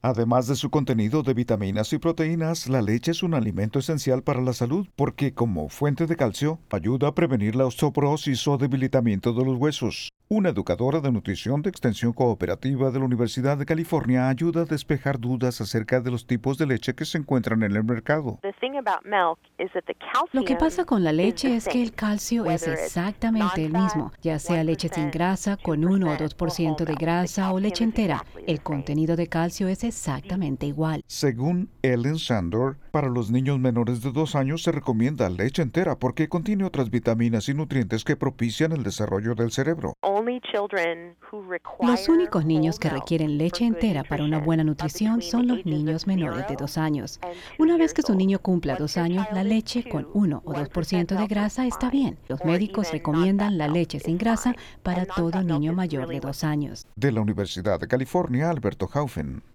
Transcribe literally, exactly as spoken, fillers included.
Además de su contenido de vitaminas y proteínas, la leche es un alimento esencial para la salud porque, como fuente de calcio, ayuda a prevenir la osteoporosis o debilitamiento de los huesos. Una educadora de nutrición de Extensión Cooperativa de la Universidad de California ayuda a despejar dudas acerca de los tipos de leche que se encuentran en el mercado. Lo que pasa con la leche es que el calcio es exactamente el mismo, ya sea leche sin grasa, con uno o dos por ciento de grasa o leche entera. El contenido de calcio es exactamente igual. Según Ellen Sandor, para los niños menores de dos años se recomienda leche entera porque contiene otras vitaminas y nutrientes que propician el desarrollo del cerebro. Los únicos niños que requieren leche entera para una buena nutrición son los niños menores de dos años. Una vez que su niño cumpla dos años, la leche con uno o dos por ciento de grasa está bien. Los médicos recomiendan la leche sin grasa para todo niño mayor de dos años. De la Universidad de California, Alberto Haufen.